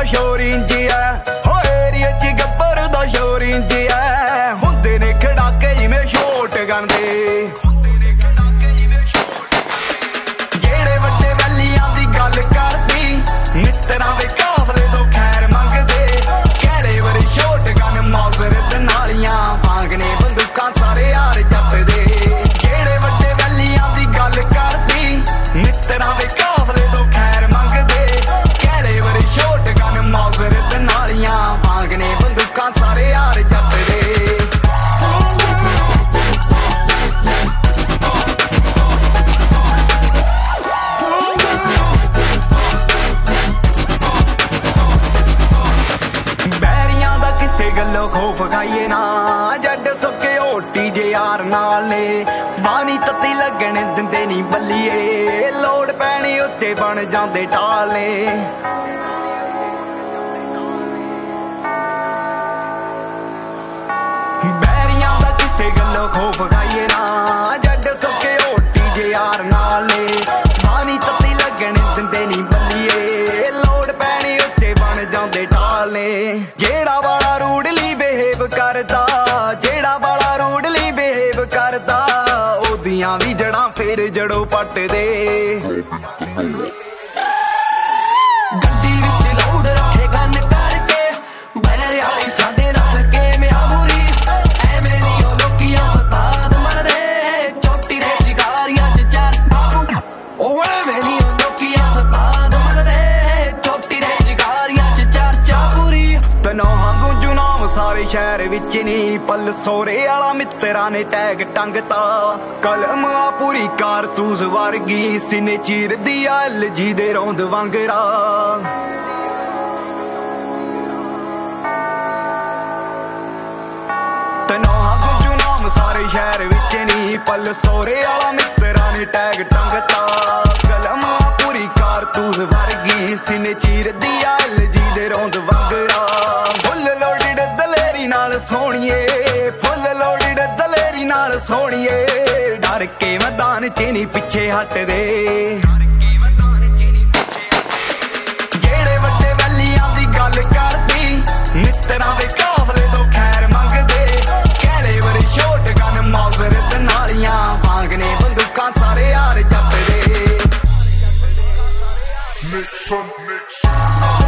ਸ਼ੋਰ ਇੰਜ ਐ ਹੋ ਏਰੀਏ ਚ ਗੱਬਰ ਦਾ ਸ਼ੋਰ ਇੰਜ ਐ ਹੁੰਦੇ ਨੇ ਖੜਾਕੇ ਜਿਵੇਂ ਸ਼ੋਟ ਗਨ ਦੇ ਜਿਹੜੇ ਵੱਡੇ ਵੈਲੀਆਂ ਦੀ ਗੱਲ ਕਰਦੀ ਮਿੱਤਰਾਂ ਦੇ ਕਾਫਲੇ ਤੋਂ ਖੈਰ ਮੰਗਦੇ ਕਹਿਲੇ ਵਰੇ ਸ਼ੋਟ ਗਨ ਮੌਜ਼ਰਤ ਨਾਲੀਆਂ ਵਾਂਗਨੇ ਬੰਦੂਕਾਂ ਸਾਰੇ ਯਾਰ ਜੱਟ ਦੇ ਜਿਹੜੇ ਵੱਡੇ ਵੈਲੀਆਂ ਦੀ ਗੱਲ ਕਰਦੀ ਮਿੱਤਰਾਂ ਦੇ ਕਾਫਲੇ ਤੋਂ ਖੈਰ ਮੰਗਦੇ ਕਹਿਲੇ ਵਰੇ ਸ਼ੋਟ ਗਨ ਮੌਜ਼ਰਤ ਨਾਲੀਆਂ ਵਾਂਗਨੇ ਬੰਦੂਕਾਂ ਸਾਰੇ ਯਾਰ ਜੱਟ ਦੇ ਗੱਲੋਂ ਖੋਫ ਖਾਈਏ ਨਾ ਜੱਟ ਸੁੱਕੇ ਓਟੀ ਜੇ ਯਾਰ ਨਾਲ ਨੇ ਬਾਣੀ ਤੱਤੀ ਲੱਗਣ ਦਿੰਦੇ ਨਹੀਂ ਬੱਲੀਏ ਲੋੜ ਪੈਣੀ ਉੱਤੇ ਬਣ ਜਾਂਦੇ ਟਾਲ ਨੇ ਬੈਰੀਆਂ ਦਾ ਕਿਸੇ ਗੱਲੋਂ ਖੋਫ ਖਾਈਏ ਨਾ ਜੱਟ ਸੁੱਕੇ ਓਟੀ ਜੇ ਯਾਰ ਨਾਲ ਨੇ ਬਾਣੀ ਤੱਤੀ ਲੱਗਣ ਦਿੰਦੇ ਨਹੀਂ ਬੱਲੀਏ ਲੋੜ ਪੈਣੀ ਉੱਤੇ ਬਣ ਜਾਂਦੇ ਟਾਲ ਨੇ ਜਿਹੜਾ ਵਾਲਾ ਰੂਡਲੀ ਬਿਹੇਵ ਕਰਦਾ ਜਿਹੜਾ ਵਾਲਾ ਰੂਡਲੀ ਬਿਹੇਵ ਕਰਦਾ ਉਹਦੀਆਂ ਵੀ ਜੜਾਂ ਫੇਰ ਜੜੋਂ ਪੱਟਦੇ ਗੱਡੀ ਵਿੱਚ ਲੋਡ ਰੱਖੇ ਗਨ ਕਰਕੇ ਬੈਰ ਵਾਲੀ ਸਾਡੇ ਨਾਲ ਕਿਵੇਂ ਆਮੂਰੀ ਐਵੇਂ ਨਹੀਂ ਉਹ ਲੋਕੀਆਂ ਸਤਾਦ ਮਰਦੇ ਚੋਟੀ ਦੇ ਸ਼ਿਕਾਰੀਆਂ ਚ ਚੱਲ ਉਹ ਐਵੇਂ ਨਹੀਂ ਉਹ ਲੋਕੀਆਂ ਸਤਾਦ ਮਰਦੇ ਚੋਟੀ ਦੇ ਸ਼ਿਕਾਰੀਆਂ ਚ ਚਰਚਾ ਪੂਰੀ ਤਨੋਹਾਂ ਗੂੰਜੂ ਨਾਮ ਸਾਰੇ ਸ਼ਹਿਰ ਵਿੱਚ ਨੀ ਪਲ ਸੋਰੇ ਵਾਲਾ ਮਿੱਤਰਾਂ ਨੇ ਟੈਗ ਟੰਗਤਾ ਕਲਮ ਆ ਪੂਰੀ ਕਾਰਤੂਸ ਵਰਗੀ ਸੀਨੇ ਚੀਰਦੀ ਆ LG ਦੇ ਰੌਂਦ ਵਾਂਗਰਾ ਤਨੋਹਾਂ ਗੂੰਜੂ ਨਾਮ ਸਾਰੇ ਸ਼ਹਿਰ ਵਿੱਚ ਨੀ ਪਲ ਸੋਰੇ ਵਾਲਾ ਮਿੱਤਰਾਂ ਨੇ ਟੈਗ ਟੰਗਤਾ ਕਲਮ ਆ ਪੂਰੀ ਕਾਰਤੂਸ ਵਰਗੀ ਸੀਨੇ ਚੀਰਦੀ ਆ LG ਦੇ ਰੌਂਦ ਵਾਂਗਰਾ ਫੁੱਲ ਲੋਡਡ ਦਲੇਰੀ ਨਾਲ ਸੋਹਣੀਏ ਫੁੱਲ ਲੋਡਡ ਦਲੇਰੀ ਨਾਲ ਸੋਹਣੀਏ ਡਰ ਕੇ ਮੈਦਾਨ ਚ ਨਹੀਂ ਪਿੱਛੇ ਹਟਦੇ ਜਿਹੜੇ ਵੱਡੇ ਵੈਲੀਆਂ ਦੀ ਗੱਲ ਕਰਦੀ ਮਿੱਤਰਾਂ ਦੇ ਕਾਫਲੇ ਤੋਂ ਖੈਰ ਮੰਗਦੇ ਕਹਿਲੇ ਵਰੇ ਸ਼ੋਟ ਗਨ ਮੌਜ਼ਰਤ ਨਾਲੀਆਂ ਵਾਂਗਨੇ ਬੰਦੂਕਾਂ ਸਾਰੇ ਯਾਰ ਜੱਟ ਦੇ